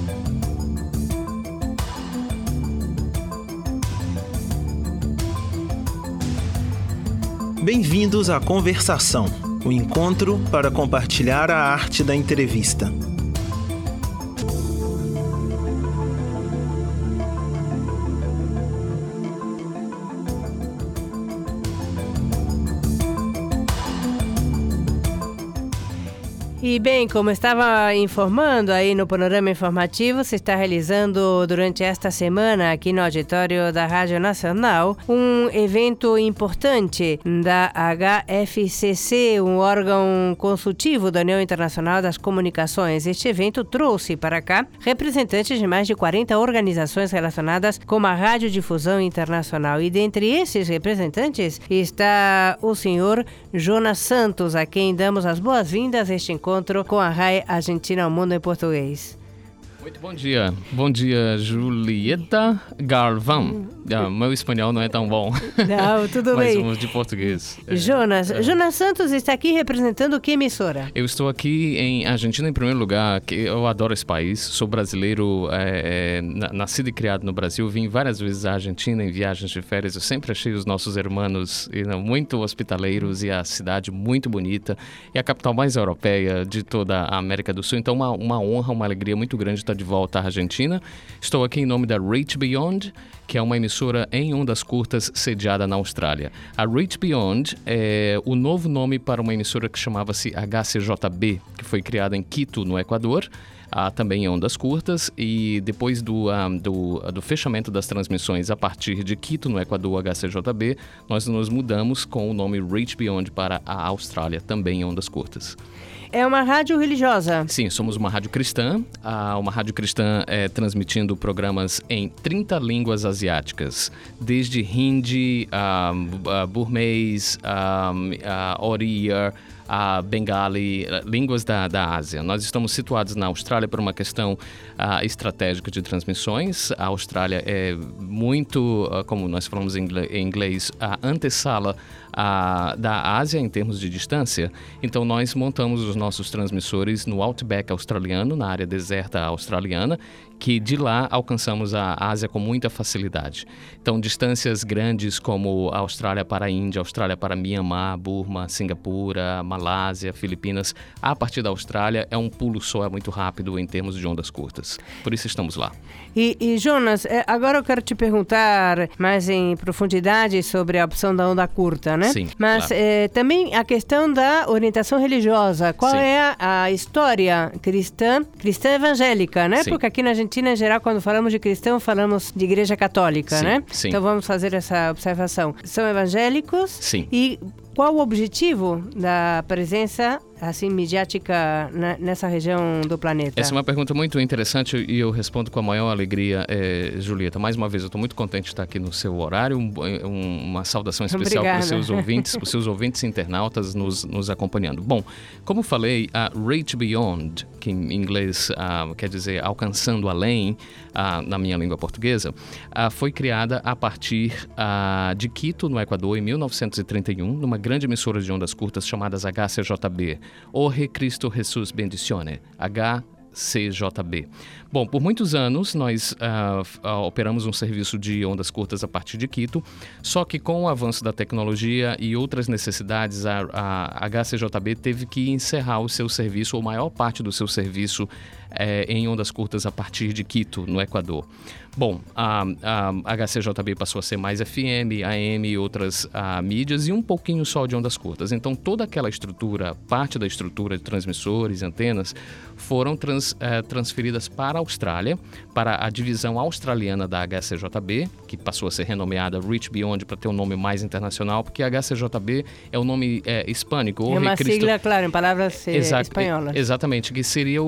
Bem-vindos à Conversação, o encontro para compartilhar a arte da entrevista. E bem, como estava informando aí no Panorama Informativo, se está realizando durante esta semana aqui no auditório da Rádio Nacional um evento importante da HFCC, um órgão consultivo da União Internacional das Comunicações. Este evento trouxe para cá representantes de mais de 40 organizações relacionadas com a radiodifusão internacional. E dentre esses representantes está o senhor Jonas Santos, a quem damos as boas-vindas a este encontro com a RAI Argentina ao Mundo em Português. Muito bom dia. Bom dia, Julieta Galvão. Meu espanhol não é tão bom. Não, tudo bem. Mas vamos de português. Jonas Santos está aqui representando que emissora? Eu estou aqui em Argentina, em primeiro lugar, que eu adoro esse país. Sou brasileiro, nascido e criado no Brasil. Vim várias vezes à Argentina em viagens de férias. Eu sempre achei os nossos irmãos muito hospitaleiros e a cidade muito bonita. É a capital mais europeia de toda a América do Sul. Então, uma honra, uma alegria muito grande estar de volta à Argentina. Estou aqui em nome da Reach Beyond, que é uma emissora em ondas curtas sediada na Austrália. A Reach Beyond é o novo nome para uma emissora que chamava-se HCJB, que foi criada em Quito, no Equador, também em ondas curtas, e depois do fechamento das transmissões a partir de Quito, no Equador, HCJB, nós nos mudamos com o nome Reach Beyond para a Austrália, também em ondas curtas. É uma rádio religiosa? Sim, somos uma rádio cristã. Uma rádio cristã transmitindo programas em 30 línguas asiáticas, desde Hindi, burmês, Oriya, Bengali, línguas da Ásia. Nós estamos situados na Austrália por uma questão estratégica de transmissões. A Austrália é muito, como nós falamos em inglês, a antessala da Ásia em termos de distância. Então nós montamos os nossos transmissores no Outback australiano, na área deserta australiana, que de lá alcançamos a Ásia com muita facilidade. Então, distâncias grandes como a Austrália para a Índia, a Austrália para Myanmar, Burma, Singapura, Malásia, Filipinas, a partir da Austrália é um pulo só, é muito rápido em termos de ondas curtas. Por isso estamos lá. E Jonas, agora eu quero te perguntar mais em profundidade sobre a opção da onda curta, né? Sim, mas claro. Também a questão da orientação religiosa. Qual Sim. é a história cristã evangélica, né? Sim. Porque aqui na Argentina, em geral, quando falamos de cristão, falamos de igreja católica, Sim, né? sim. Então vamos fazer essa observação. São evangélicos? Sim. E qual o objetivo da presença assim midiática nessa região do planeta? Essa é uma pergunta muito interessante e eu respondo com a maior alegria, Julieta. Mais uma vez, eu estou muito contente de estar aqui no seu horário. Uma saudação especial para os seus ouvintes internautas nos acompanhando. Bom, como falei, a Reach Beyond, que em inglês quer dizer alcançando além, na minha língua portuguesa, foi criada a partir de Quito, no Equador, em 1931, numa grande emissora de ondas curtas chamadas HCJB. Orre Cristo Jesus Bendicione, HCJB. Bom, por muitos anos nós operamos um serviço de ondas curtas a partir de Quito, só que com o avanço da tecnologia e outras necessidades, a HCJB teve que encerrar o seu serviço, ou maior parte do seu serviço, em ondas curtas a partir de Quito, no Equador. Bom, a HCJB passou a ser mais FM, AM e outras mídias e um pouquinho só de ondas curtas. Então, toda aquela estrutura, parte da estrutura de transmissores, antenas, foram transferidas para a Austrália, para a divisão australiana da HCJB, que passou a ser renomeada Reach Beyond para ter um nome mais internacional, porque a HCJB é o nome hispânico. É uma sigla, claro, em palavras espanholas. Exatamente, que seria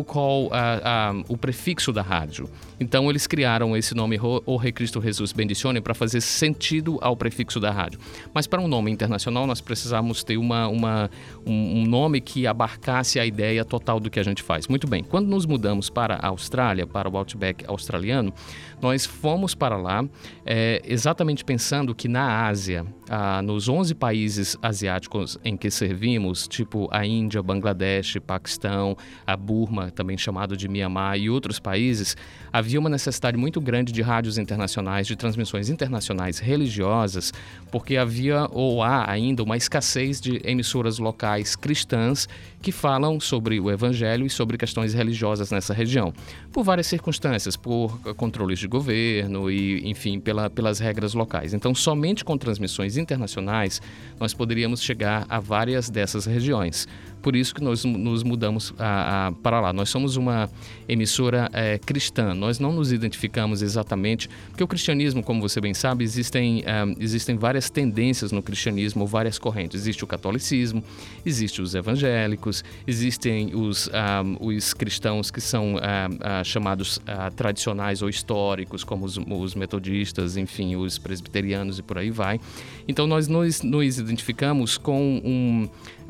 o prefixo da rádio. Então, eles criaram esse nome, Orre Cristo Jesus Bendicione, para fazer sentido ao prefixo da rádio. Mas para um nome internacional, nós precisávamos ter um nome que abarcasse a ideia total do que a gente faz. Muito bem, quando nos nos mudamos para a Austrália, para o Outback australiano, nós fomos para lá exatamente pensando que na Ásia, nos 11 países asiáticos em que servimos, tipo a Índia, Bangladesh, Paquistão, a Burma, também chamado de Mianmar, e outros países, havia uma necessidade muito grande de rádios internacionais, de transmissões internacionais religiosas, porque havia ou há ainda uma escassez de emissoras locais cristãs que falam sobre o Evangelho e sobre questões religiosas nessa região, por várias circunstâncias, por controles de governo e, enfim, pelas regras locais. Então, somente com transmissões internacionais, nós poderíamos chegar a várias dessas regiões. Por isso que nós nos mudamos para lá. Nós somos uma emissora cristã. Nós não nos identificamos exatamente, porque o cristianismo, como você bem sabe, existem várias tendências no cristianismo, várias correntes. Existe o catolicismo, existem os evangélicos, existem os cristãos que são chamados tradicionais ou históricos, como os metodistas, enfim, os presbiterianos e por aí vai. Então, nós nos identificamos com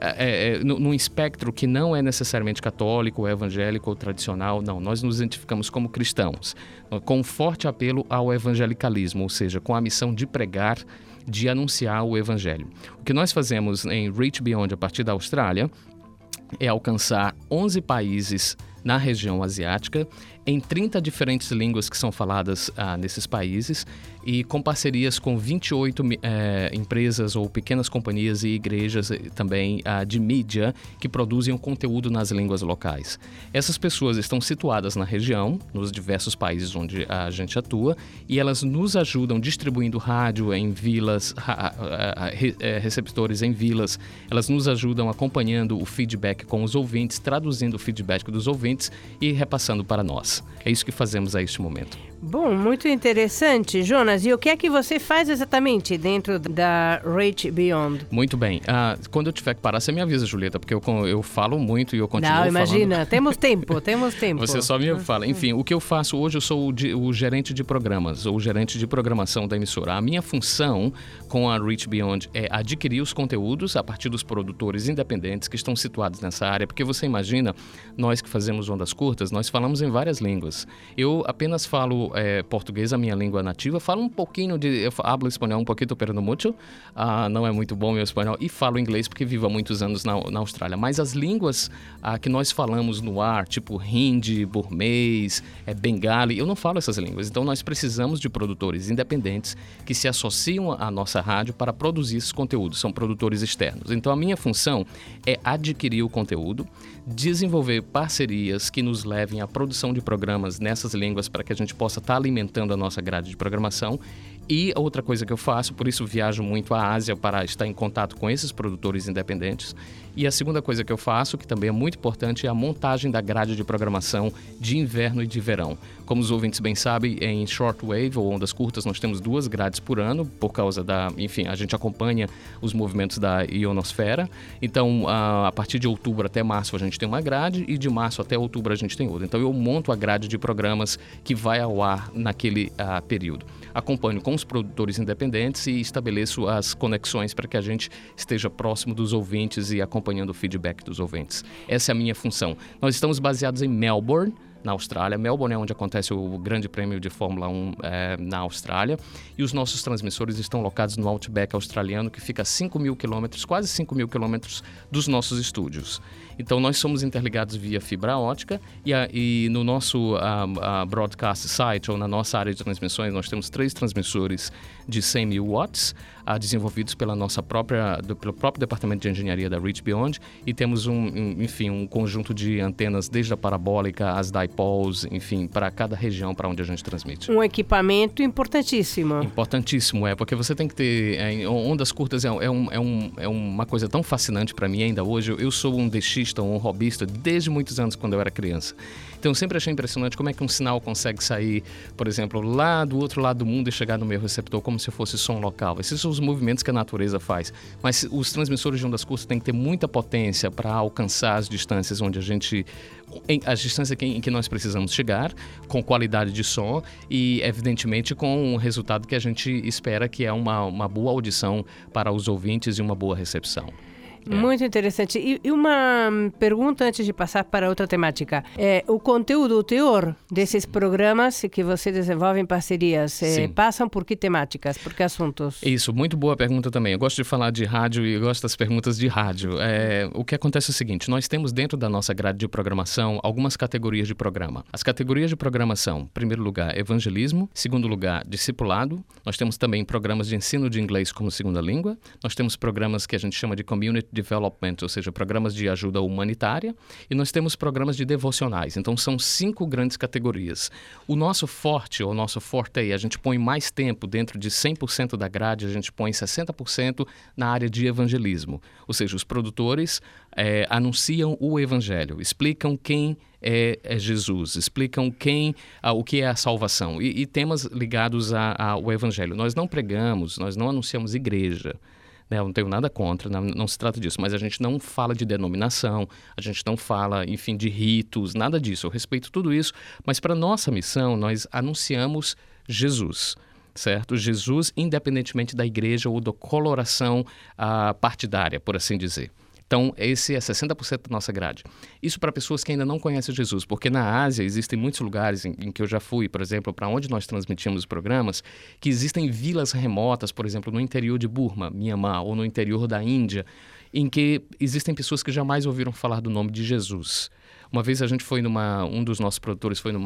num espectro que não é necessariamente católico, ou evangélico ou tradicional, não. Nós nos identificamos como cristãos, com um forte apelo ao evangelicalismo, ou seja, com a missão de pregar, de anunciar o evangelho. O que nós fazemos em Reach Beyond, a partir da Austrália, é alcançar 11 países na região asiática, em 30 diferentes línguas que são faladas nesses países e com parcerias com 28 empresas ou pequenas companhias e igrejas também de mídia que produzem o conteúdo nas línguas locais. Essas pessoas estão situadas na região, nos diversos países onde a gente atua, e elas nos ajudam distribuindo rádio em vilas, receptores em vilas, elas nos ajudam acompanhando o feedback com os ouvintes, traduzindo o feedback dos ouvintes e repassando para nós. É isso que fazemos a este momento. Bom, muito interessante, Jonas. E o que é que você faz exatamente dentro da Reach Beyond? Muito bem. Quando eu tiver que parar, você me avisa, Julieta, porque eu falo muito e eu continuo falando. Não, imagina. Temos tempo. Você só me fala. Enfim, o que eu faço hoje, eu sou o gerente de programas, ou o gerente de programação da emissora. A minha função com a Reach Beyond é adquirir os conteúdos a partir dos produtores independentes que estão situados nessa área, porque você imagina, nós que fazemos ondas curtas, nós falamos em várias línguas. Eu apenas falo português, a minha língua nativa, falo um pouquinho eu hablo espanhol um pouquinho, pero no mucho, não é muito bom meu espanhol, e falo inglês porque vivo há muitos anos na Austrália, mas as línguas que nós falamos no ar, tipo hindi, burmês, bengali, eu não falo essas línguas, então nós precisamos de produtores independentes que se associam à nossa rádio para produzir esses conteúdos, são produtores externos. Então a minha função é adquirir o conteúdo, desenvolver parcerias que nos levem à produção de programas nessas línguas para que a gente possa estar alimentando a nossa grade de programação. E outra coisa que eu faço, por isso viajo muito à Ásia para estar em contato com esses produtores independentes. E a segunda coisa que eu faço, que também é muito importante, é a montagem da grade de programação de inverno e de verão. Como os ouvintes bem sabem, em shortwave ou ondas curtas nós temos 2 grades por ano, por causa enfim, a gente acompanha os movimentos da ionosfera. Então, a partir de outubro até março a gente tem uma grade e de março até outubro a gente tem outra. Então, eu monto a grade de programas que vai ao ar naquele período. Acompanho com os produtores independentes e estabeleço as conexões para que a gente esteja próximo dos ouvintes e acompanhando o feedback dos ouvintes. Essa é a minha função. Nós estamos baseados em Melbourne, na Austrália. Melbourne é onde acontece o Grande Prêmio de Fórmula 1 na Austrália. E os nossos transmissores estão locados no Outback australiano, que fica a 5.000 quilômetros, quase 5.000 quilômetros dos nossos estúdios. Então, nós somos interligados via fibra ótica e no nosso broadcast site, ou na nossa área de transmissões, nós temos 3 transmissores de 100.000 watts, desenvolvidos pelo próprio departamento de engenharia da Reach Beyond, e temos um conjunto de antenas, desde a parabólica, as dipoles, enfim, para cada região para onde a gente transmite. Um equipamento importantíssimo. Importantíssimo, porque você tem que ter... ondas curtas é uma coisa tão fascinante para mim ainda hoje. Eu sou um DXista, um hobbyista, desde muitos anos, quando eu era criança. Então, eu sempre achei impressionante como é que um sinal consegue sair, por exemplo, lá do outro lado do mundo e chegar no meu receptor como se fosse som local. Esses são os movimentos que a natureza faz. Mas os transmissores de ondas curtas têm que ter muita potência para alcançar as distâncias em que nós precisamos chegar, com qualidade de som e, evidentemente, com um resultado que a gente espera, que é uma boa audição para os ouvintes e uma boa recepção. Muito interessante. E uma pergunta antes de passar para outra temática. O conteúdo, o teor desses programas que você desenvolve em parcerias, passam por que temáticas, por que assuntos? Isso, muito boa pergunta também. Eu gosto de falar de rádio e eu gosto das perguntas de rádio. O que acontece é o seguinte, nós temos dentro da nossa grade de programação algumas categorias de programa. As categorias de programação, em primeiro lugar, evangelismo, segundo lugar, discipulado. Nós temos também programas de ensino de inglês como segunda língua. Nós temos programas que a gente chama de community development, ou seja, programas de ajuda humanitária. E nós temos programas de devocionais. Então, são 5 grandes categorias. O nosso forte, ou nosso forte, a gente põe mais tempo dentro de 100% da grade, a gente põe 60% na área de evangelismo. Ou seja, os produtores anunciam o evangelho, explicam quem é Jesus, explicam o que é a salvação e temas ligados ao evangelho. Nós não pregamos, nós não anunciamos igreja. Eu não tenho nada contra, não se trata disso, mas a gente não fala de denominação, a gente não fala, enfim, de ritos, nada disso. Eu respeito tudo isso, mas para nossa missão nós anunciamos Jesus. Certo? Jesus, independentemente da igreja ou da coloração partidária, por assim dizer. Então, esse é 60% da nossa grade. Isso para pessoas que ainda não conhecem Jesus, porque na Ásia existem muitos lugares em que eu já fui, por exemplo, para onde nós transmitimos os programas, que existem vilas remotas, por exemplo, no interior de Burma, Myanmar, ou no interior da Índia, em que existem pessoas que jamais ouviram falar do nome de Jesus. Uma vez a gente foi um dos nossos produtores foi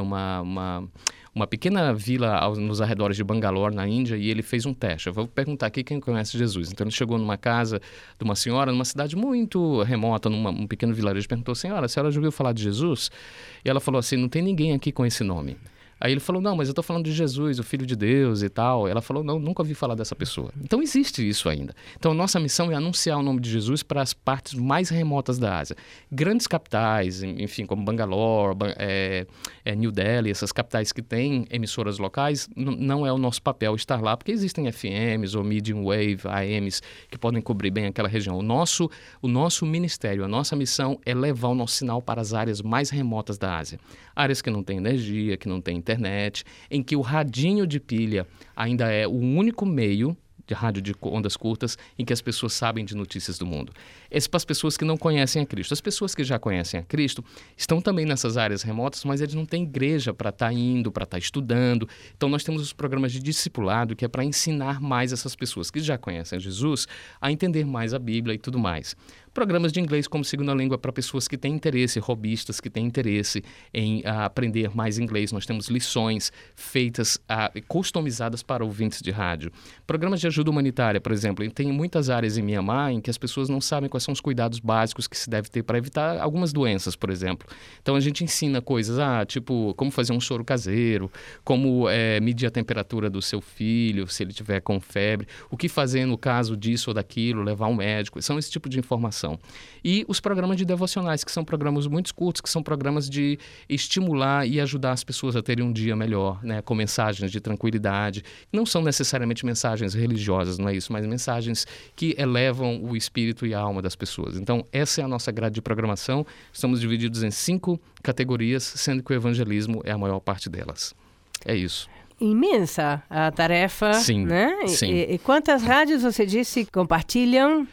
numa pequena vila nos arredores de Bangalore, na Índia, e ele fez um teste. Eu vou perguntar aqui quem conhece Jesus. Então ele chegou numa casa de uma senhora, numa cidade muito remota, num pequeno vilarejo, perguntou: a senhora já ouviu falar de Jesus? E ela falou assim: não tem ninguém aqui com esse nome. Aí ele falou: não, mas eu estou falando de Jesus, o Filho de Deus e tal. Ela falou: não, nunca ouvi falar dessa pessoa. Então existe isso ainda. Então nossa missão é anunciar o nome de Jesus para as partes mais remotas da Ásia. Grandes capitais, enfim, como Bangalore, New Delhi, essas capitais que têm emissoras locais, não é o nosso papel estar lá, porque existem FMs ou medium wave, AMs, que podem cobrir bem aquela região. O nosso ministério, a nossa missão é levar o nosso sinal para as áreas mais remotas da Ásia. Áreas que não têm energia, que não têm internet, em que o radinho de pilha ainda é o único meio de rádio de ondas curtas em que as pessoas sabem de notícias do mundo. Esse para as pessoas que não conhecem a Cristo. As pessoas que já conhecem a Cristo estão também nessas áreas remotas, mas eles não têm igreja para estar indo, para estar estudando. Então nós temos os programas de discipulado, que é para ensinar mais essas pessoas que já conhecem Jesus a entender mais a Bíblia e tudo mais. Programas de inglês como segunda língua para pessoas que têm interesse, hobbyistas que têm interesse em aprender mais inglês. Nós temos lições feitas, customizadas para ouvintes de rádio. Programas de ajuda humanitária, por exemplo. Tem muitas áreas em Myanmar em que as pessoas não sabem quais são os cuidados básicos que se deve ter para evitar algumas doenças, por exemplo. Então a gente ensina coisas, tipo como fazer um soro caseiro, como medir a temperatura do seu filho, se ele tiver com febre, o que fazer no caso disso ou daquilo, levar um médico. São esse tipo de informação. E os programas de devocionais, que são programas muito curtos, que são programas de estimular e ajudar as pessoas a terem um dia melhor, né, com mensagens de tranquilidade. Não são necessariamente mensagens religiosas, não é isso, mas mensagens que elevam o espírito e a alma das pessoas. Então, essa é a nossa grade de programação. Estamos divididos em 5 categorias, sendo que o evangelismo é a maior parte delas. É isso. Imensa a tarefa, sim, né? Sim. E quantas rádios você disse compartilham?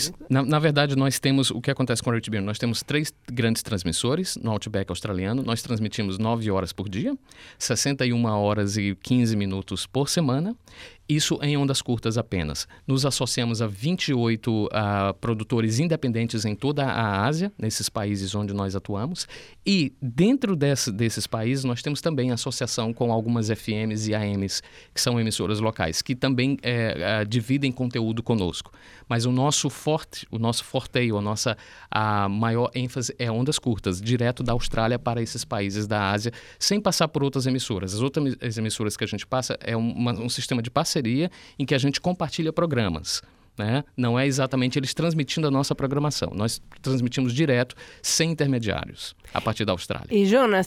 Na verdade, nós temos, o que acontece com o RTB, nós temos 3 grandes transmissores no Outback australiano, nós transmitimos 9 horas por dia, 61 horas e 15 minutos por semana, isso em ondas curtas apenas. Nos associamos a 28 produtores independentes em toda a Ásia, nesses países onde nós atuamos. E dentro desses países nós temos também associação com algumas FMs e AMs, que são emissoras locais, que também dividem conteúdo conosco. Mas o nosso forte, a nossa maior ênfase é ondas curtas, direto da Austrália para esses países da Ásia, sem passar por outras emissoras. As outras emissoras que a gente passa é um sistema de parceria em que a gente compartilha programas. Né? Não é exatamente eles transmitindo a nossa programação. Nós transmitimos direto, sem intermediários, a partir da Austrália. E, Jonas,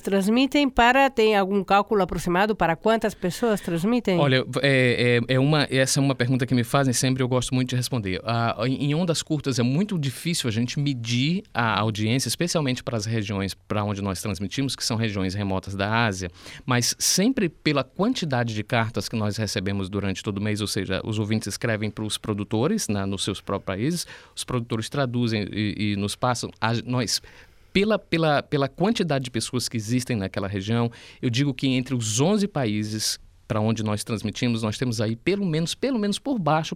tem algum cálculo aproximado para quantas pessoas transmitem? Olha, essa é uma pergunta que me fazem sempre, eu gosto muito de responder. Em ondas curtas é muito difícil a gente medir a audiência, especialmente para as regiões para onde nós transmitimos, que são regiões remotas da Ásia, mas sempre pela quantidade de cartas que nós recebemos durante todo o mês, ou seja, os ouvintes escrevem para os produtores, produtores nos seus próprios países, os produtores traduzem e nos passam, nós... Pela quantidade de pessoas que existem naquela região, eu digo que entre os 11 países para onde nós transmitimos, nós temos aí pelo menos por baixo,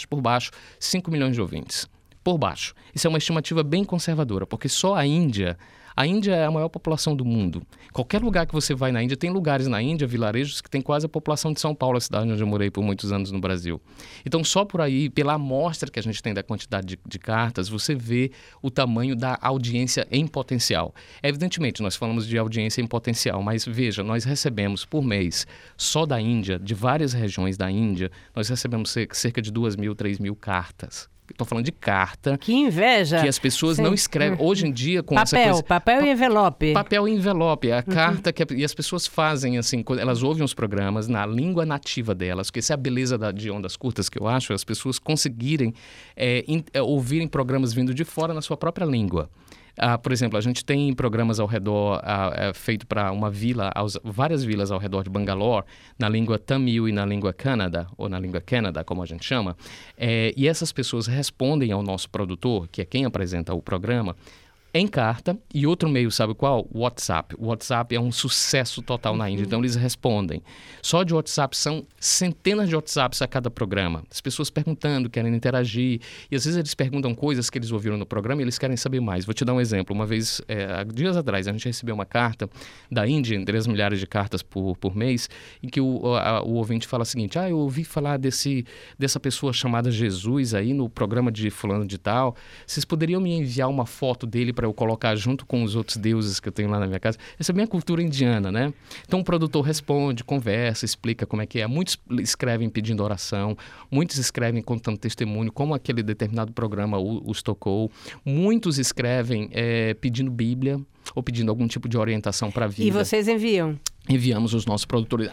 5 milhões de ouvintes. Por baixo. Isso é uma estimativa bem conservadora, porque só a Índia é a maior população do mundo. Qualquer lugar que você vai na Índia, tem lugares na Índia, vilarejos, que tem quase a população de São Paulo, a cidade onde eu morei por muitos anos no Brasil. Então, só por aí, pela amostra que a gente tem da quantidade de cartas, você vê o tamanho da audiência em potencial. Evidentemente, nós falamos de audiência em potencial, mas veja, nós recebemos por mês, só da Índia, de várias regiões da Índia, nós recebemos cerca de 2.000, 3.000 cartas. Estou falando de carta. Que inveja! Que as pessoas não escrevem. Hoje em dia, com essa coisa... Papel e envelope. Papel e envelope. A carta e as pessoas fazem, assim, elas ouvem os programas na língua nativa delas, porque essa é a beleza de Ondas Curtas, que eu acho, as pessoas conseguirem ouvirem programas vindo de fora na sua própria língua. Por exemplo, a gente tem programas ao redor, feito para uma vila, várias vilas ao redor de Bangalore, na língua Tamil e na língua Kannada, ou na língua Kannada, como a gente chama, e essas pessoas respondem ao nosso produtor, que é quem apresenta o programa, em carta, e outro meio, sabe qual? WhatsApp. O WhatsApp é um sucesso total na Índia, então eles respondem. Só de WhatsApp são centenas de WhatsApps a cada programa. As pessoas perguntando, querem interagir, e às vezes eles perguntam coisas que eles ouviram no programa e eles querem saber mais. Vou te dar um exemplo. Uma vez, dias atrás, a gente recebeu uma carta da Índia, 3 milhares de cartas por mês, em que o ouvinte fala o seguinte: eu ouvi falar dessa pessoa chamada Jesus aí no programa de fulano de tal. Vocês poderiam me enviar uma foto dele para eu colocar junto com os outros deuses que eu tenho lá na minha casa? Essa é a minha cultura indiana, né? Então o produtor responde, conversa, explica como é que é. Muitos escrevem pedindo oração, muitos escrevem contando testemunho, como aquele determinado programa os tocou. Muitos escrevem pedindo Bíblia ou pedindo algum tipo de orientação para a vida. E vocês enviam? Enviamos os nossos produtores.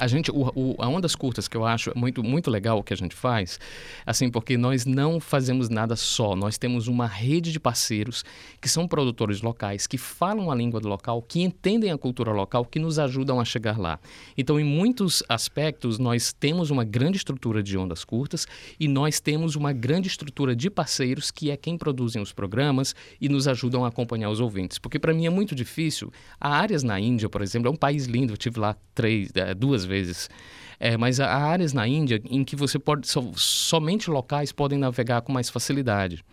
A Ondas Curtas, que eu acho muito, muito legal o que a gente faz, assim, porque nós não fazemos nada só. Nós temos uma rede de parceiros que são produtores locais, que falam a língua do local, que entendem a cultura local, que nos ajudam a chegar lá. Então, em muitos aspectos, nós temos uma grande estrutura de Ondas Curtas e nós temos uma grande estrutura de parceiros, que é quem produzem os programas e nos ajudam a acompanhar os ouvintes. Porque, para mim, é muito difícil. Há áreas na Índia, por exemplo, é um país lindo, eu tive lá 2 vezes, mas há áreas na Índia em que você pode, somente locais podem navegar com mais facilidade.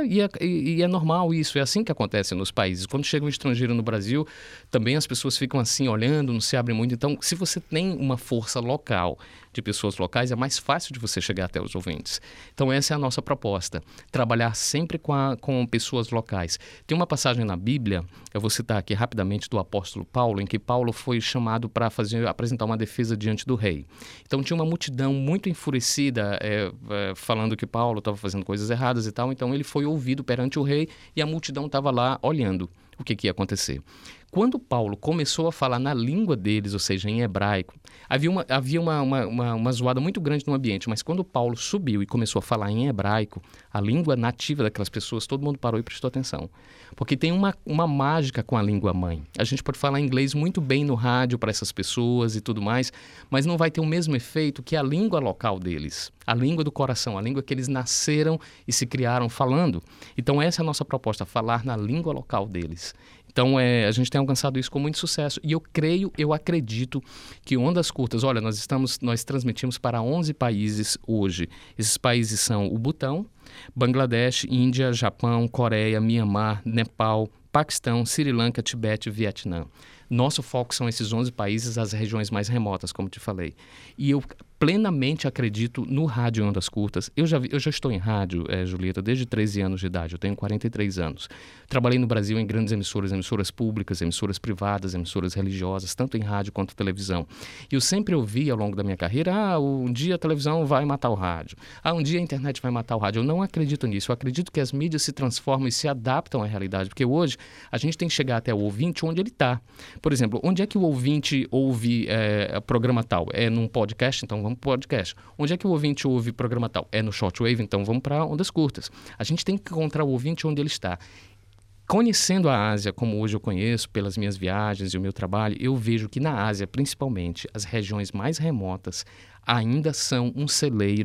E é normal isso, é assim que acontece nos países. Quando chega um estrangeiro no Brasil, também as pessoas ficam assim olhando, não se abrem muito. Então, se você tem uma força local de pessoas locais, é mais fácil de você chegar até os ouvintes. Então, essa é a nossa proposta, trabalhar sempre com pessoas locais. Tem uma passagem na Bíblia, eu vou citar aqui rapidamente, do apóstolo Paulo, em que Paulo foi chamado para apresentar uma defesa diante do rei. Então, tinha uma multidão muito enfurecida, falando que Paulo estava fazendo coisas erradas e tal. Então, ele foi ouvido perante o rei e a multidão estava lá olhando o que ia acontecer. Quando Paulo começou a falar na língua deles, ou seja, em hebraico, havia uma zoada muito grande no ambiente, mas quando Paulo subiu e começou a falar em hebraico, a língua nativa daquelas pessoas, todo mundo parou e prestou atenção. Porque tem uma mágica com a língua mãe. A gente pode falar inglês muito bem no rádio para essas pessoas e tudo mais, mas não vai ter o mesmo efeito que a língua local deles, a língua do coração, a língua que eles nasceram e se criaram falando. Então essa é a nossa proposta, falar na língua local deles. Então, a gente tem alcançado isso com muito sucesso. E eu acredito que Ondas Curtas, olha, nós transmitimos para 11 países hoje. Esses países são o Butão, Bangladesh, Índia, Japão, Coreia, Mianmar, Nepal, Paquistão, Sri Lanka, Tibete e Vietnã. Nosso foco são esses 11 países, as regiões mais remotas, como te falei. E eu plenamente acredito no rádio Ondas Curtas. Eu já estou em rádio, Julieta, desde 13 anos de idade. Eu tenho 43 anos. Trabalhei no Brasil em grandes emissoras públicas, emissoras privadas, emissoras religiosas, tanto em rádio quanto televisão. E eu sempre ouvi ao longo da minha carreira, um dia a televisão vai matar o rádio. Um dia a internet vai matar o rádio. Eu não acredito nisso. Eu acredito que as mídias se transformam e se adaptam à realidade. Porque hoje a gente tem que chegar até o ouvinte onde ele está. Por exemplo, onde é que o ouvinte ouve programa tal? É num podcast? Então vamos para o podcast. Onde é que o ouvinte ouve programa tal? É no shortwave? Então vamos para Ondas Curtas. A gente tem que encontrar o ouvinte onde ele está. Conhecendo a Ásia, como hoje eu conheço, pelas minhas viagens e o meu trabalho, eu vejo que na Ásia, principalmente, as regiões mais remotas ainda são um celeiro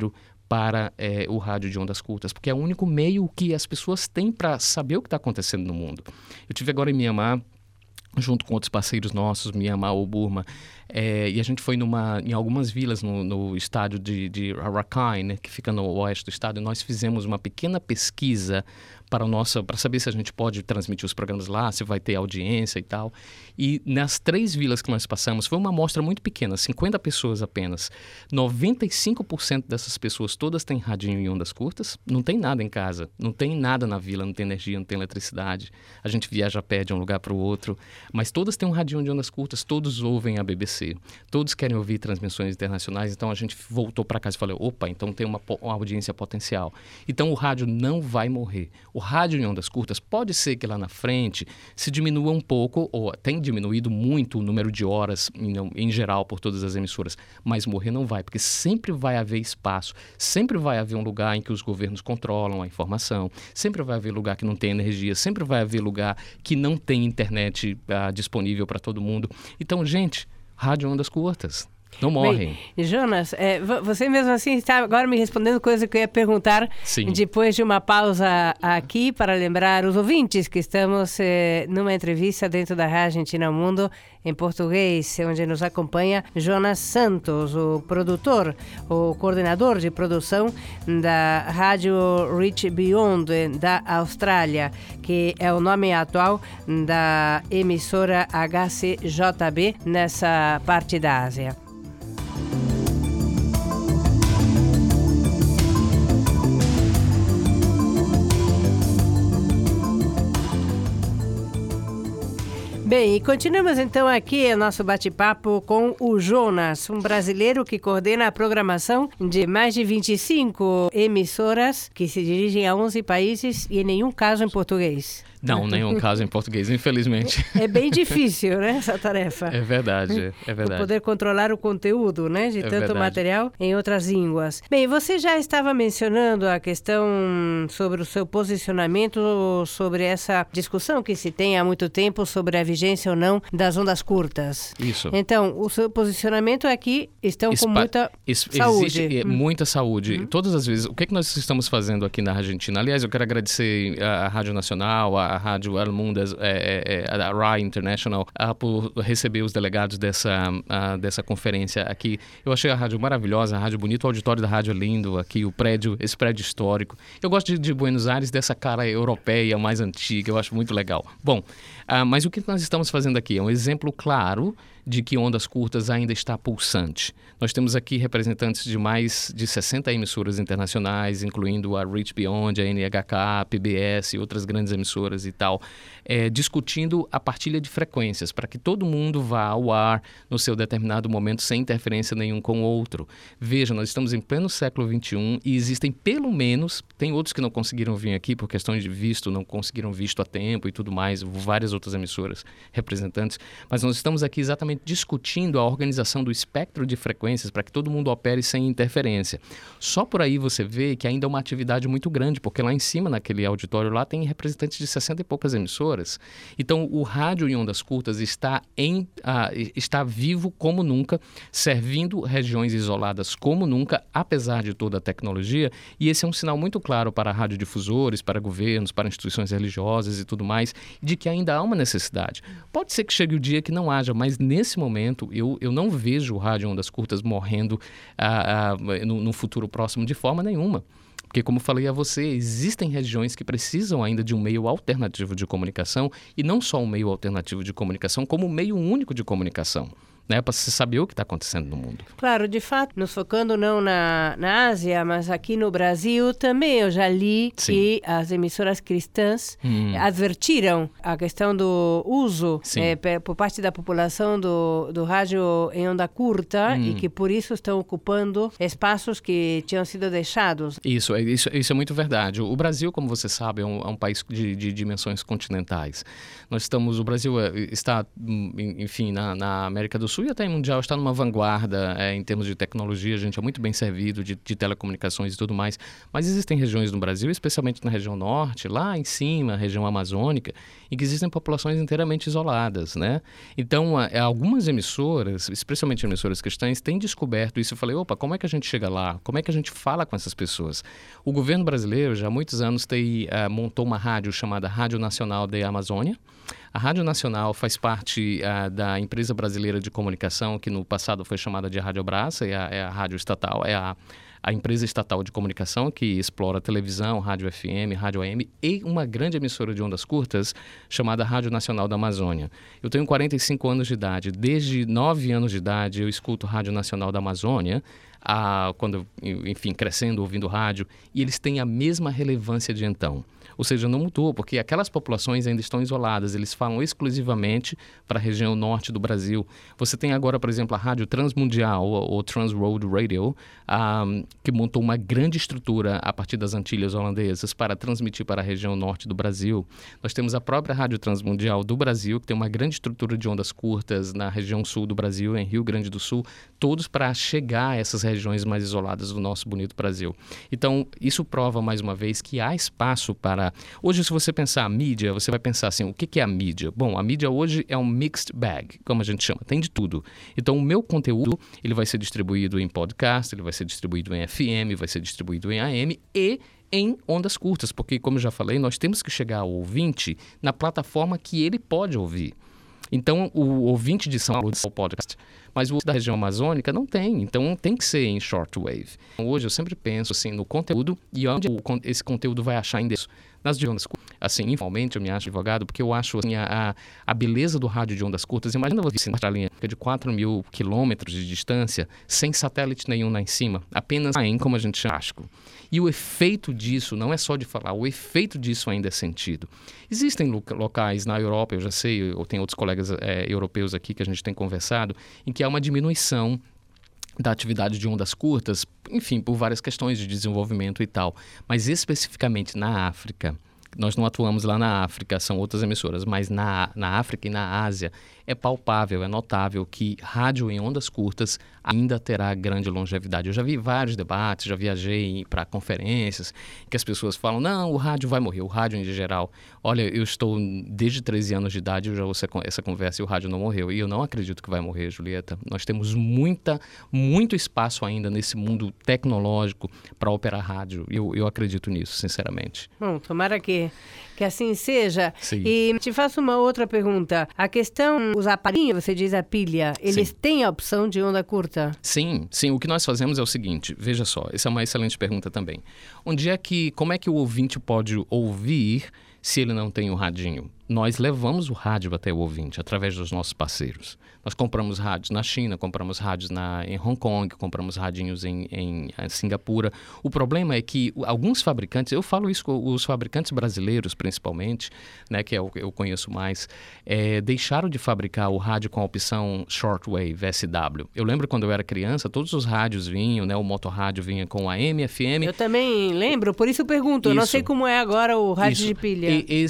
para o rádio de ondas curtas, porque é o único meio que as pessoas têm para saber o que está acontecendo no mundo. Eu estive agora em Mianmar, junto com outros parceiros nossos, Mianmar ou Burma, e a gente foi em algumas vilas no estádio de Rakhine, né, que fica no oeste do estado, e nós fizemos uma pequena pesquisa para saber se a gente pode transmitir os programas lá, se vai ter audiência e tal. E nas 3 vilas que nós passamos, foi uma amostra muito pequena, 50 pessoas apenas. 95% dessas pessoas todas têm radinho em ondas curtas, não tem nada em casa, não tem nada na vila, não tem energia, não tem eletricidade. A gente viaja a pé de um lugar para o outro, mas todas têm um radinho de ondas curtas, todos ouvem a BBC, todos querem ouvir transmissões internacionais, então a gente voltou para casa e falou, opa, então tem uma audiência potencial. Então o rádio não vai morrer. O rádio em ondas curtas pode ser que lá na frente se diminua um pouco, ou tem diminuído muito o número de horas em geral por todas as emissoras, mas morrer não vai, porque sempre vai haver espaço, sempre vai haver um lugar em que os governos controlam a informação, sempre vai haver lugar que não tem energia, sempre vai haver lugar que não tem internet disponível para todo mundo. Então, gente, rádio ondas curtas. Não morrem. Bem, Jonas, você mesmo assim está agora me respondendo coisa que eu ia perguntar. Sim. Depois de uma pausa aqui para lembrar os ouvintes que estamos numa entrevista dentro da Rádio Argentina ao Mundo em português, onde nos acompanha Jonas Santos, o produtor, o coordenador de produção da Rádio Reach Beyond da Austrália, que é o nome atual da emissora HCJB nessa parte da Ásia. Bem, e continuamos então aqui o nosso bate-papo com o Jonas, um brasileiro que coordena a programação de mais de 25 emissoras que se dirigem a 11 países e em nenhum caso em português. Não, nenhum caso em português, infelizmente. É bem difícil, né, essa tarefa. É verdade, é verdade. Poder controlar o conteúdo, né, de tanto verdade. material em outras línguas. Bem, você já estava mencionando a questão sobre o seu posicionamento sobre essa discussão que se tem há muito tempo sobre a vigência ou não das ondas curtas. Isso. Então, o seu posicionamento é que estão com muita saúde. Existe muita saúde. Todas as vezes, o que nós estamos fazendo aqui na Argentina? Aliás, eu quero agradecer a Rádio Nacional, a Rádio El Mundo, a RAI International, por receber os delegados dessa conferência aqui. Eu achei a rádio maravilhosa, a rádio bonita, o auditório da rádio é lindo aqui, esse prédio histórico. Eu gosto de Buenos Aires, dessa cara europeia mais antiga, eu acho muito legal. Bom, mas o que nós estamos fazendo aqui é um exemplo claro de que ondas curtas ainda está pulsante. Nós temos aqui representantes de mais de 60 emissoras internacionais, incluindo a Reach Beyond, a NHK, a PBS e outras grandes emissoras e tal, discutindo a partilha de frequências para que todo mundo vá ao ar no seu determinado momento sem interferência nenhum com o outro. Veja, nós estamos em pleno século XXI e existem pelo menos, tem outros que não conseguiram vir aqui por questões de visto, não conseguiram visto a tempo e tudo mais, várias outras emissoras representantes, mas nós estamos aqui exatamente discutindo a organização do espectro de frequências para que todo mundo opere sem interferência. Só por aí você vê que ainda é uma atividade muito grande, porque lá em cima, naquele auditório lá, tem representantes de 60 e poucas emissoras. Então, o rádio em ondas curtas está vivo como nunca, servindo regiões isoladas como nunca, apesar de toda a tecnologia, e esse é um sinal muito claro para radiodifusores, para governos, para instituições religiosas e tudo mais, de que ainda há uma necessidade. Pode ser que chegue o dia que não haja, mas nesse momento eu não vejo o rádio ondas curtas morrendo no futuro próximo de forma nenhuma. Porque, como falei a você, existem regiões que precisam ainda de um meio alternativo de comunicação, e não só um meio alternativo de comunicação, como um meio único de comunicação, né, para você saber o que está acontecendo no mundo. Claro, de fato, nos focando não na Ásia, mas aqui no Brasil também eu já li que as emissoras cristãs advertiram a questão do uso por parte da população do rádio em onda curta e que por isso estão ocupando espaços que tinham sido deixados. Isso é muito verdade. O Brasil, como você sabe, é um país de dimensões continentais. O Brasil está, enfim, na América do Sul, Sul e até mundial está numa vanguarda em termos de tecnologia, a gente é muito bem servido de telecomunicações e tudo mais, mas existem regiões no Brasil, especialmente na região norte, lá em cima, região amazônica, em que existem populações inteiramente isoladas, né? Então, algumas emissoras, especialmente emissoras cristãs, têm descoberto isso. Eu falei, opa, como é que a gente chega lá? Como é que a gente fala com essas pessoas? O governo brasileiro, já há muitos anos, montou uma rádio chamada Rádio Nacional da Amazônia. A Rádio Nacional faz parte da empresa brasileira de comunicação, que no passado foi chamada de Rádio Brás, é a rádio estatal, é a empresa estatal de comunicação que explora televisão, rádio FM, rádio AM e uma grande emissora de ondas curtas chamada Rádio Nacional da Amazônia. Eu tenho 45 anos de idade. Desde 9 anos de idade eu escuto Rádio Nacional da Amazônia, quando, enfim, crescendo, ouvindo rádio, e eles têm a mesma relevância de então. Ou seja, não mudou, porque aquelas populações ainda estão isoladas, eles falam exclusivamente para a região norte do Brasil. Você tem agora, por exemplo, a Rádio Transmundial, ou Transworld Radio, que montou uma grande estrutura a partir das Antilhas Holandesas para transmitir para a região norte do Brasil. Nós temos a própria Rádio Transmundial do Brasil, que tem uma grande estrutura de ondas curtas na região sul do Brasil, em Rio Grande do Sul, todos para chegar a essas regiões mais isoladas do nosso bonito Brasil. Então, isso prova mais uma vez que há espaço para... Hoje, se você pensar a mídia, você vai pensar assim, o que é a mídia? Bom, a mídia hoje é um mixed bag, como a gente chama, tem de tudo. Então, o meu conteúdo, ele vai ser distribuído em podcast, ele vai ser distribuído em FM, vai ser distribuído em AM e em ondas curtas, porque, como eu já falei, nós temos que chegar ao ouvinte na plataforma que ele pode ouvir. Então, o ouvinte de São Paulo tem o podcast, mas o da região amazônica não tem. Então, tem que ser em shortwave. Hoje, eu sempre penso assim, no conteúdo e onde esse conteúdo vai achar endereço. Nas de ondas curtas, assim, informalmente, eu me acho advogado, porque eu acho assim, a beleza do rádio de ondas curtas. Imagina você na linha de 4.000 quilômetros de distância, sem satélite nenhum lá em cima, apenas como a gente chama. E o efeito disso, não é só de falar, o efeito disso ainda é sentido. Existem locais na Europa, eu já sei, eu tenho outros colegas europeus aqui que a gente tem conversado, em que há uma diminuição da atividade de ondas curtas, enfim, por várias questões de desenvolvimento e tal. Mas especificamente na África, nós não atuamos lá na África, são outras emissoras, mas na África e na Ásia é palpável, é notável que rádio em ondas curtas ainda terá grande longevidade. Eu já vi vários debates, já viajei para conferências que as pessoas falam, não, o rádio vai morrer, o rádio em geral. Olha, eu estou desde 13 anos de idade, eu já ouço essa conversa e o rádio não morreu. E eu não acredito que vai morrer, Julieta. Nós temos muito espaço ainda nesse mundo tecnológico para operar rádio. Eu acredito nisso, sinceramente. Bom, tomara que assim seja. Sim. E te faço uma outra pergunta. A questão, os aparelhos, você diz a pilha, eles têm a opção de onda curta? Sim. O que nós fazemos é o seguinte, veja só, essa é uma excelente pergunta também. Como é que o ouvinte pode ouvir se ele não tem o radinho? Nós levamos o rádio até o ouvinte através dos nossos parceiros. Nós compramos rádios na China, compramos rádios em Hong Kong, compramos radinhos em Singapura. O problema é que alguns fabricantes, eu falo isso com os fabricantes brasileiros principalmente, né, que eu conheço mais, deixaram de fabricar o rádio com a opção shortwave, SW. Eu lembro quando eu era criança, todos os rádios vinham, né, o motorrádio vinha com AM, FM. Eu também lembro, por isso eu pergunto, eu não sei como é agora o rádio de pilha.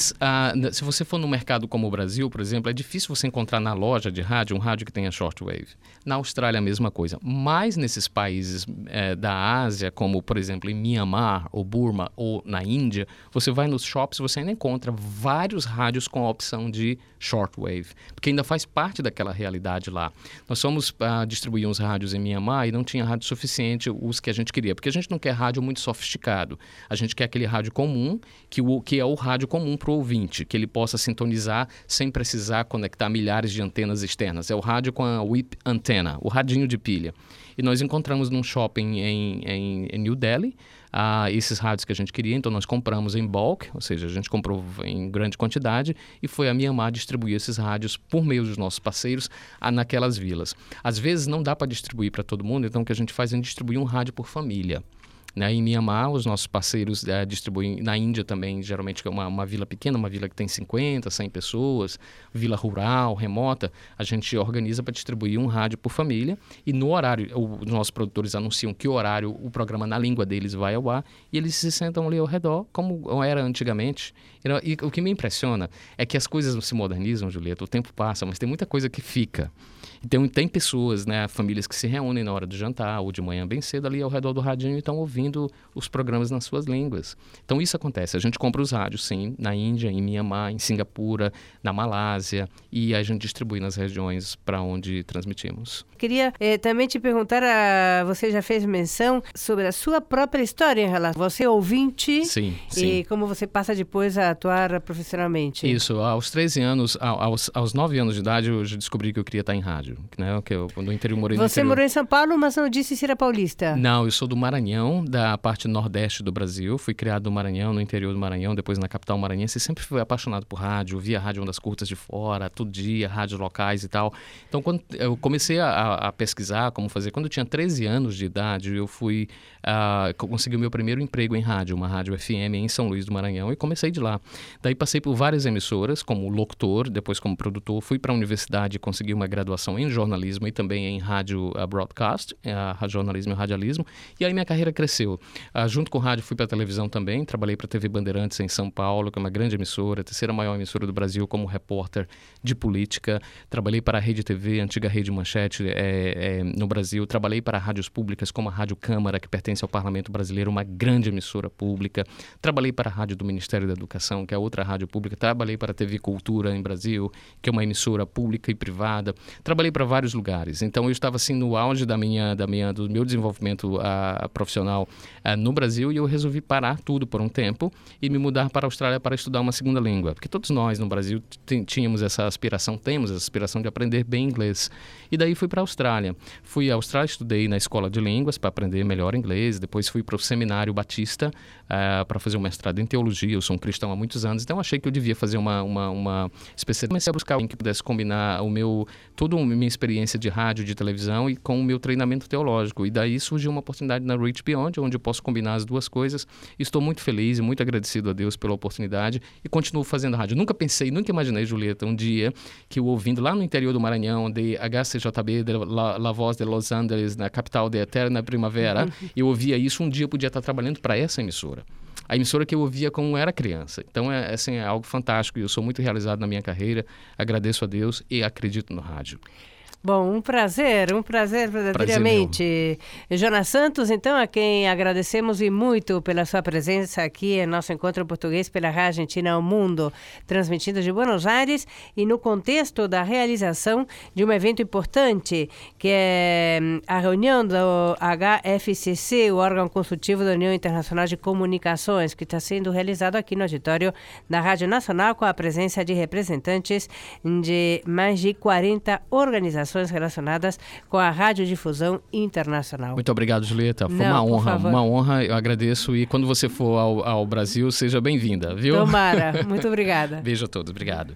Se você for no mercado como o Brasil, por exemplo, é difícil você encontrar na loja de rádio um rádio que tenha shortwave. Na Austrália, a mesma coisa. Mas nesses países da Ásia, como, por exemplo, em Myanmar, ou Burma, ou na Índia, você vai nos shops e você ainda encontra vários rádios com a opção de shortwave, porque ainda faz parte daquela realidade lá. Nós fomos distribuir uns rádios em Myanmar e não tinha rádio suficiente, os que a gente queria, porque a gente não quer rádio muito sofisticado. A gente quer aquele rádio comum, que é o rádio comum para o ouvinte, que ele possa sintonizar sem precisar conectar milhares de antenas externas. É o rádio com a whip antena, o radinho de pilha. E nós encontramos num shopping em New Delhi esses rádios que a gente queria, então nós compramos em bulk, ou seja, a gente comprou em grande quantidade e foi a Myanmar distribuir esses rádios por meio dos nossos parceiros naquelas vilas. Às vezes não dá para distribuir para todo mundo, então o que a gente faz é distribuir um rádio por família. Em Myanmar, os nossos parceiros distribuem, na Índia também, geralmente é uma vila pequena, uma vila que tem 50, 100 pessoas, vila rural, remota, a gente organiza para distribuir um rádio por família e no horário, os nossos produtores anunciam que horário o programa na língua deles vai ao ar e eles se sentam ali ao redor, como era antigamente. E o que me impressiona é que as coisas se modernizam, Julieta, o tempo passa, mas tem muita coisa que fica. Então tem pessoas, né, famílias que se reúnem na hora do jantar ou de manhã bem cedo ali ao redor do radinho e estão ouvindo os programas nas suas línguas. Então isso acontece. A gente compra os rádios, sim, na Índia, em Mianmar, em Singapura, na Malásia, e a gente distribui nas regiões para onde transmitimos. Queria também te perguntar, você já fez menção sobre a sua própria história em relação a você ouvinte, sim. E como você passa depois a atuar profissionalmente. Isso, aos 13 anos, aos 9 anos de idade eu já descobri que eu queria estar em rádio, né? Que eu no interior morei no Você interior. morou em São Paulo, mas não disse se era paulista. Não, eu sou do Maranhão, da parte nordeste do Brasil. Fui criado no Maranhão, no interior do Maranhão, depois na capital maranhense. Sempre fui apaixonado por rádio, via rádio Ondas Curtas de Fora, todo dia, rádios locais e tal. Então, quando eu comecei a pesquisar como fazer, quando eu tinha 13 anos de idade, eu fui consegui o meu primeiro emprego em rádio, uma rádio FM em São Luís do Maranhão, e comecei de lá. Daí passei por várias emissoras, como locutor, depois como produtor. Fui para a universidade e consegui uma graduação em jornalismo e também em rádio broadcast, jornalismo e radialismo. E aí minha carreira cresceu. Junto com o rádio fui para a televisão também, trabalhei para a TV Bandeirantes em São Paulo, que é uma grande emissora, a terceira maior emissora do Brasil, como repórter de política. Trabalhei para a Rede TV, a antiga Rede Manchete no Brasil. Trabalhei para rádios públicas como a Rádio Câmara, que pertence ao Parlamento Brasileiro, uma grande emissora pública. Trabalhei para a Rádio do Ministério da Educação, que é outra rádio pública. Trabalhei para a TV Cultura em Brasil, que é uma emissora pública e privada. Trabalhei para vários lugares. Então eu estava assim no auge do meu desenvolvimento profissional no Brasil, e eu resolvi parar tudo por um tempo e me mudar para a Austrália para estudar uma segunda língua. Porque todos nós no Brasil temos essa aspiração de aprender bem inglês. E daí fui para a Austrália. Fui à Austrália, estudei na escola de línguas para aprender melhor inglês. Depois fui para o Seminário Batista para fazer um mestrado em teologia. Eu sou um cristão há muitos anos, então achei que eu devia fazer uma especialidade. Comecei a buscar alguém que pudesse combinar toda a minha experiência de rádio, de televisão e com o meu treinamento teológico. E daí surgiu uma oportunidade na Reach Beyond, onde eu posso combinar as duas coisas. Estou muito feliz e muito agradecido a Deus pela oportunidade e continuo fazendo rádio. Nunca imaginei, Julieta, um dia que eu ouvindo lá no interior do Maranhão, de HCJB, de La Voz de Los Angeles, na capital de Eterna Primavera, eu ouvia isso, um dia eu podia estar trabalhando para essa emissora. A emissora que eu ouvia quando era criança. Então, é algo fantástico e eu sou muito realizado na minha carreira, agradeço a Deus e acredito no rádio. Bom, um prazer verdadeiramente. Jonas Santos, então, a quem agradecemos e muito pela sua presença aqui em nosso encontro português pela Rádio Argentina ao Mundo, transmitido de Buenos Aires e no contexto da realização de um evento importante, que é a reunião do HFCC, o órgão consultivo da União Internacional de Comunicações, que está sendo realizado aqui no auditório da Rádio Nacional, com a presença de representantes de mais de 40 organizações relacionadas com a radiodifusão internacional. Muito obrigado, Julieta. Foi uma honra, eu agradeço. E quando você for ao Brasil, seja bem-vinda, viu? Tomara. Muito obrigada. Beijo a todos. Obrigado.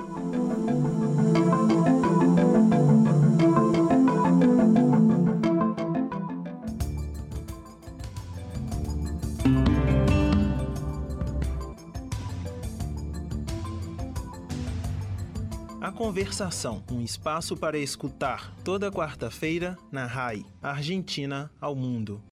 A Conversação, um espaço para escutar toda quarta-feira na RAI, Argentina ao Mundo.